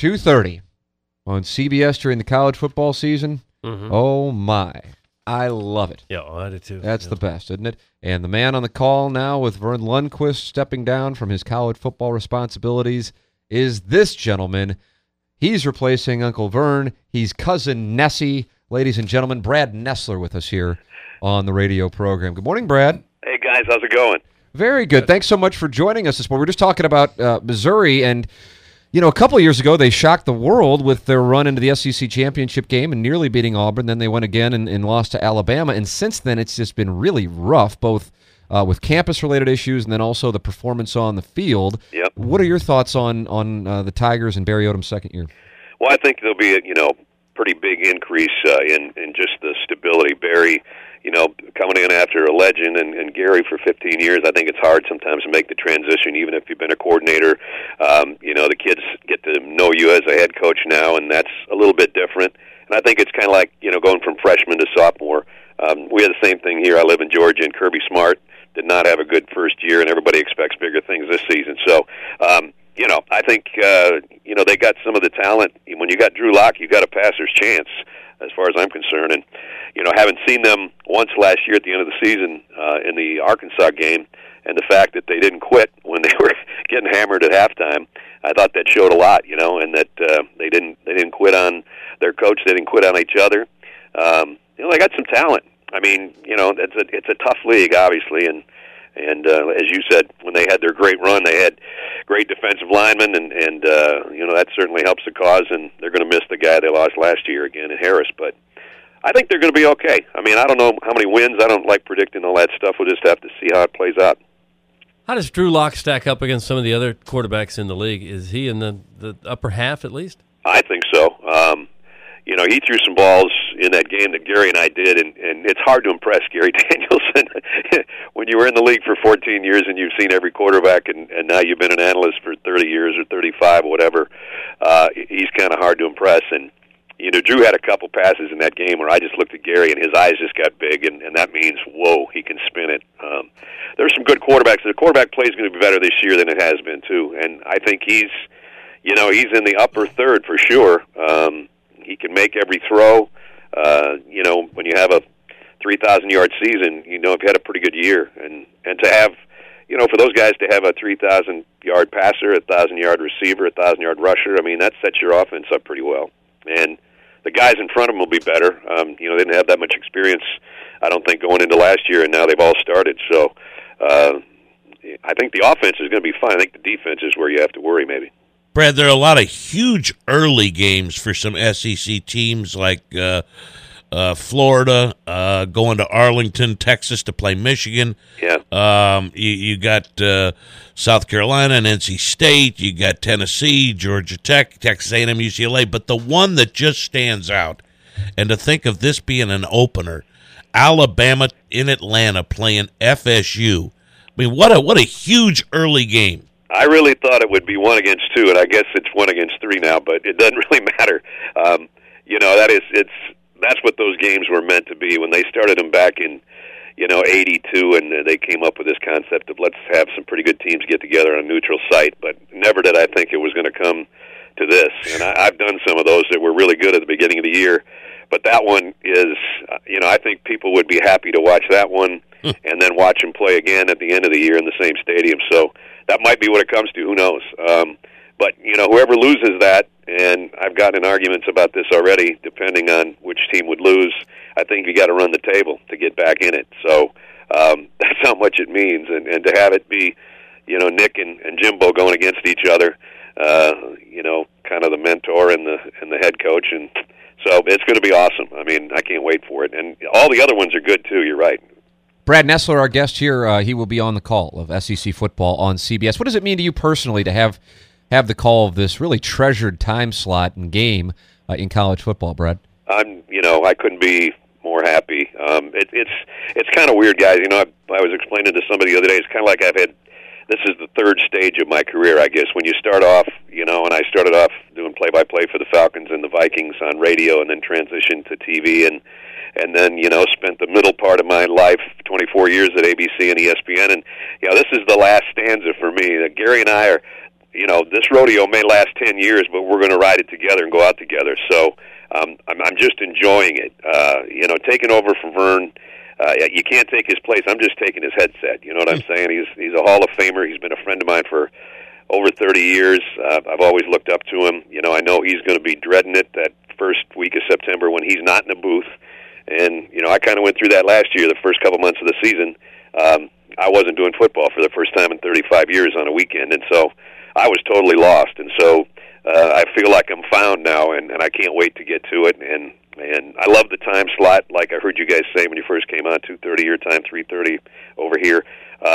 2:30 on CBS during the college football season. Mm-hmm. Oh, my. I love it. Yeah, I do too. That's the best, isn't it? And the man on the call now with Vern Lundquist stepping down from his college football responsibilities is this gentleman. He's replacing Uncle Vern. He's Cousin Nessie. Ladies and gentlemen, Brad Nessler with us here on the radio program. Good morning, Brad. Hey, guys. How's it going? Very good. Thanks so much for joining us this morning. We're just talking about Missouri, and, a couple of years ago they shocked the world with their run into the SEC championship game and nearly beating Auburn. Then they went again and lost to Alabama, and since then it's just been really rough, both with campus-related issues and then also the performance on the field. Yep. What are your thoughts on the Tigers and Barry Odom's second year? Well, I think there'll be a pretty big increase in just the stability. Barry, coming in after a legend, and Gary for 15 years, I think it's hard sometimes to make the transition, even if you've been a coordinator. The kids get to know you as a head coach now, and that's a little bit different. And I think it's kind of like, going from freshman to sophomore. We had the same thing here. I live in Georgia, and Kirby Smart did not have a good first year, and everybody expects bigger things this season. So, I think, they got some of the talent. When you got Drew Lock, you got a passer's chance, as far as I'm concerned. And, having seen them once last year at the end of the season in the Arkansas game, and the fact that they didn't quit when they were getting hammered at halftime, I thought that showed a lot, and that they didn't quit on their coach, they didn't quit on each other. They got some talent. I mean, it's a tough league, obviously, and as you said, when they had their great run, they had great defensive linemen, and that certainly helps the cause, and they're going to miss the guy they lost last year again in Harris, but I think they're going to be okay. I mean, I don't know how many wins. I don't like predicting all that stuff. We'll just have to see how it plays out. How does Drew Lock stack up against some of the other quarterbacks in the league? Is he in the upper half at least? I think so. He threw some balls in that game that Gary and I did, and it's hard to impress Gary Danielson when you were in the league for 14 years and you've seen every quarterback, and now you've been an analyst for 30 years or 35 or whatever. He's kind of hard to impress, and Drew had a couple passes in that game where I just looked at Gary and his eyes just got big, and that means, whoa, he can spin it. There's some good quarterbacks. The quarterback play is going to be better this year than it has been, too, and I think he's in the upper third for sure. He can make every throw. When you have a 3,000-yard season, you've had a pretty good year. And to have, for those guys to have a 3,000-yard passer, a 1,000-yard receiver, a 1,000-yard rusher, I mean, that sets your offense up pretty well. And the guys in front of them will be better. They didn't have that much experience, I don't think, going into last year, and now they've all started. So I think the offense is going to be fine. I think the defense is where you have to worry maybe. Brad, there are a lot of huge early games for some SEC teams like Florida, going to Arlington, Texas to play Michigan. Yeah. You got South Carolina and NC State. You got Tennessee, Georgia Tech, Texas A&M, UCLA. But the one that just stands out, and to think of this being an opener, Alabama in Atlanta playing FSU. I mean, what a huge early game. I really thought it would be 1 against 2, and I guess it's 1 against 3 now, but it doesn't really matter. That's what those games were meant to be when they started them back in 82, and they came up with this concept of let's have some pretty good teams get together on a neutral site, but never did I think it was going to come to this. And I've done some of those that were really good at the beginning of the year, but that one is, I think people would be happy to watch that one and then watch them play again at the end of the year in the same stadium. So that might be what it comes to. Who knows? But, whoever loses that, and I've gotten in arguments about this already, depending on which team would lose, I think you got to run the table to get back in it. So that's how much it means. And to have it be, Nick and Jimbo going against each other, kind of the mentor and the head coach. And so it's going to be awesome. I mean, I can't wait for it. And all the other ones are good, too. You're right. Brad Nessler, our guest here, he will be on the call of SEC football on CBS. What does it mean to you personally to have the call of this really treasured time slot and game in college football, Brad? I couldn't be more happy. It's kind of weird, guys. I was explaining to somebody the other day, it's kind of like this is the third stage of my career, I guess. When you start off, and I started off doing play-by-play for the Falcons and the Vikings on radio and then transitioned to TV and then, spent the middle part of my life, 24 years at ABC and ESPN. And, this is the last stanza for me. Gary and I this rodeo may last 10 years, but we're going to ride it together and go out together. So I'm just enjoying it. Taking over for Vern, you can't take his place. I'm just taking his headset. You know what I'm saying? He's a Hall of Famer. He's been a friend of mine for over 30 years. I've always looked up to him. I know he's going to be dreading it that first week of September when he's not in the booth. And, I kind of went through that last year, the first couple months of the season. I wasn't doing football for the first time in 35 years on a weekend, and so I was totally lost. And so I feel like I'm found now, and I can't wait to get to it. And I love the time slot, like I heard you guys say when you first came on, 2:30 your time, 3:30 over here.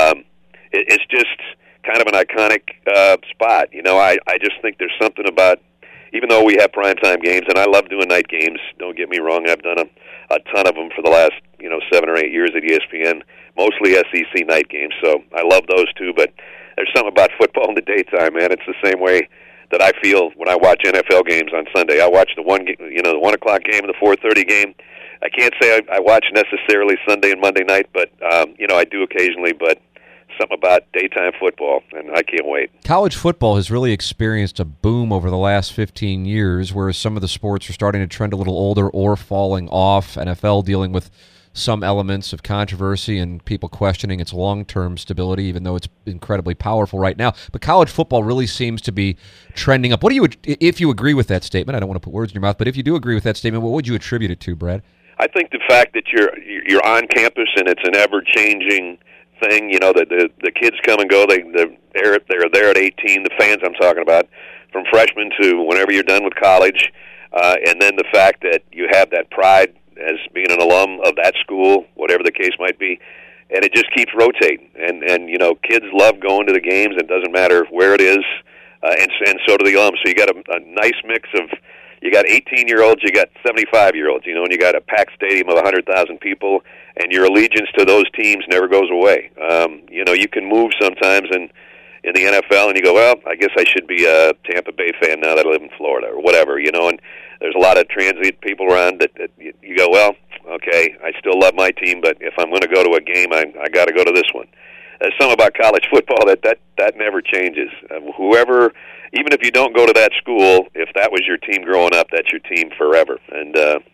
It's just kind of an iconic spot. I just think there's something about, even though we have primetime games, and I love doing night games, don't get me wrong, I've done a ton of them for the last 7 or 8 years at ESPN, mostly SEC night games, so I love those too. But there's something about football in the daytime, man. It's the same way that I feel when I watch NFL games on Sunday. I watch the 1 o'clock game and the 4:30 game. I can't say I watch necessarily Sunday and Monday night, but I do occasionally. But something about daytime football, and I can't wait. College football has really experienced a boom over the last 15 years, whereas some of the sports are starting to trend a little older or falling off. NFL dealing with some elements of controversy and people questioning its long-term stability, even though it's incredibly powerful right now. But college football really seems to be trending up. If you agree with that statement, I don't want to put words in your mouth, but if you do agree with that statement, what would you attribute it to, Brad? I think the fact that you're on campus and it's an ever-changing thing. The kids come and go. They're there at 18. The fans I'm talking about, from freshman to whenever you're done with college, and then the fact that you have that pride as being an alum of that school, whatever the case might be, and it just keeps rotating. And kids love going to the games. It doesn't matter where it is, and so do the alums. So you got a nice mix of. You got 18-year-olds, you got 75-year-olds, and you got a packed stadium of 100,000 people, and your allegiance to those teams never goes away. You can move sometimes in the NFL, and you go, well, I guess I should be a Tampa Bay fan now that I live in Florida, or whatever, and there's a lot of transient people around that you go, well, okay, I still love my team, but if I'm going to go to a game, I got to go to this one. There's something about college football that never changes. Whoever, even if you don't go to that school, if that was your team growing up, that's your team forever. And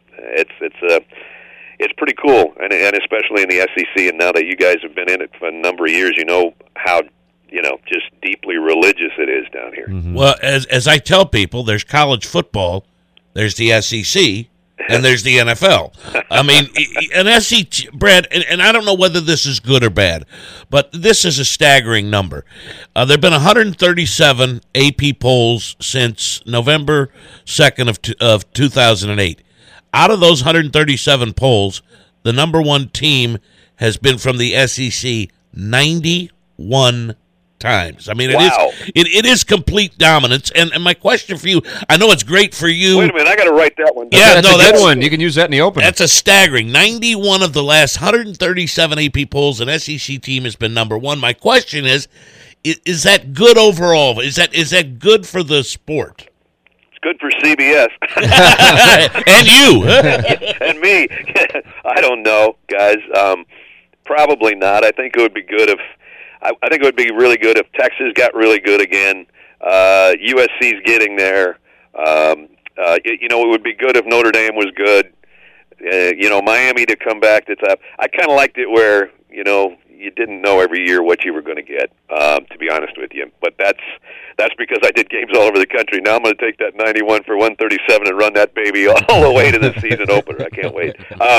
it's pretty cool, and especially in the SEC. And now that you guys have been in it for a number of years, you know how just deeply religious it is down here. Mm-hmm. Well, as I tell people, there's college football, there's the SEC. And there's the NFL. I mean, an SEC, Brad, and I don't know whether this is good or bad, but this is a staggering number. There have been 137 AP polls since November 2nd of 2008. Out of those 137 polls, the number one team has been from the SEC 91 times. I mean, it is complete dominance. And my question for you, I know it's great for you. Wait a minute, I got to write that one down. Yeah, that's a good one. You can use that in the open. That's a staggering 91 of the last 137 AP polls. An SEC team has been number one. My question is that good overall? Is that good for the sport? It's good for CBS. And you. And me. I don't know, guys. Probably not. I think it would be good if. I think it would be really good if Texas got really good again. USC's getting there. It would be good if Notre Dame was good. Miami to come back to top. I kind of liked it where, you didn't know every year what you were going to get, to be honest with you. But that's because I did games all over the country. Now I'm going to take that 91 for 137 and run that baby all the way to the season opener. I can't wait.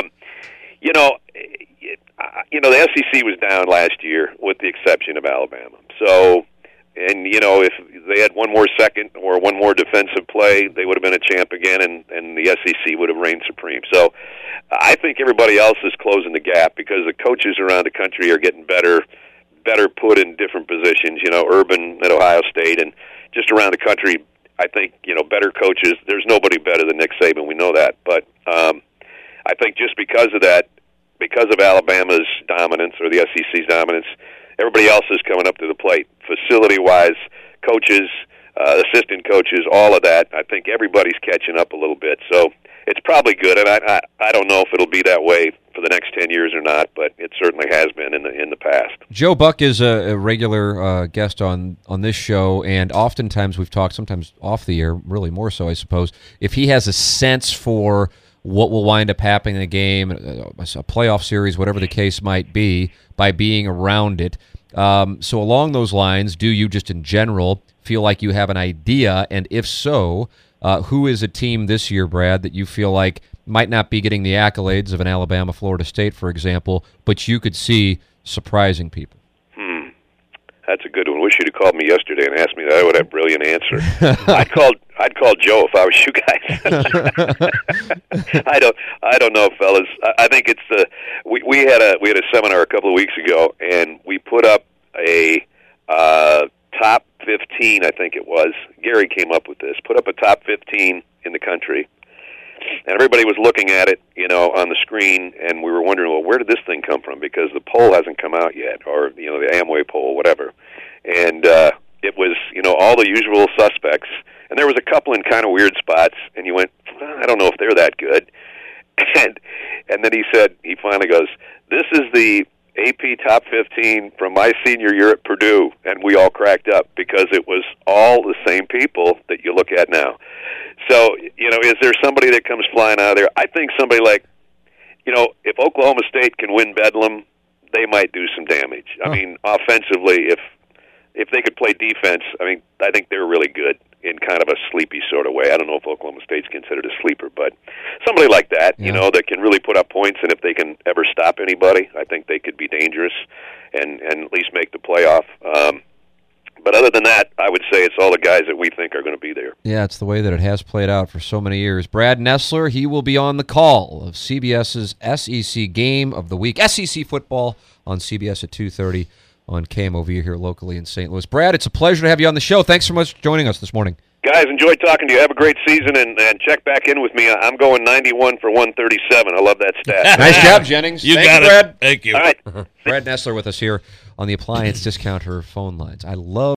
The SEC was down last year with the exception of Alabama. So, and, if they had one more second or one more defensive play, they would have been a champ again, and the SEC would have reigned supreme. So I think everybody else is closing the gap because the coaches around the country are getting better put in different positions. Urban at Ohio State and just around the country, I think, better coaches. There's nobody better than Nick Saban. We know that. But I think just because of that, because of Alabama's dominance or the SEC's dominance, everybody else is coming up to the plate. Facility-wise, coaches, assistant coaches, all of that, I think everybody's catching up a little bit. So it's probably good, and I don't know if it'll be that way for the next 10 years or not, but it certainly has been in the past. Joe Buck is a regular guest on this show, and oftentimes we've talked, sometimes off the air, really more so, I suppose, if he has a sense for what will wind up happening in a game, a playoff series, whatever the case might be, by being around it. So along those lines, do you just in general feel like you have an idea, and if so, who is a team this year, Brad, that you feel like might not be getting the accolades of an Alabama, Florida State, for example, but you could see surprising people? That's a good one. Wish you'd have called me yesterday and asked me that. I would have a brilliant answer. I'd call Joe if I was you guys. I don't know, fellas. I think it's we had a seminar a couple of weeks ago, and we put up a top 15. I think it was Gary came up with this. Put up a top 15 in the country. And everybody was looking at it, on the screen, and we were wondering, well, where did this thing come from? Because the poll hasn't come out yet, or, the Amway poll, whatever. And it was, all the usual suspects. And there was a couple in kind of weird spots, and you went, I don't know if they're that good. And then he finally goes, this is the AP Top 15 from my senior year at Purdue. And we all cracked up because it was all the same people that you look at now. So, is there somebody that comes flying out of there? I think somebody like, if Oklahoma State can win Bedlam, they might do some damage. I mean, offensively, if they could play defense, I think they're really good in kind of a sleepy sort of way. I don't know if Oklahoma State's considered a sleeper, but somebody like that, that can really put up points, and if they can ever stop anybody, I think they could be dangerous and at least make the playoff. But other than that, I would say it's all the guys that we think are going to be there. Yeah, it's the way that it has played out for so many years. Brad Nessler, he will be on the call of CBS's SEC Game of the Week. SEC football on CBS at 2:30 on KMOV here locally in St. Louis. Brad, it's a pleasure to have you on the show. Thanks so much for joining us this morning. Guys, enjoyed talking to you. Have a great season, and check back in with me. I'm going 91 for 137. I love that stat. Nice job, Jennings. Thank you, it. Brad. Thank you. All right. Brad Nessler with us here on the Appliance Discounter phone lines. I love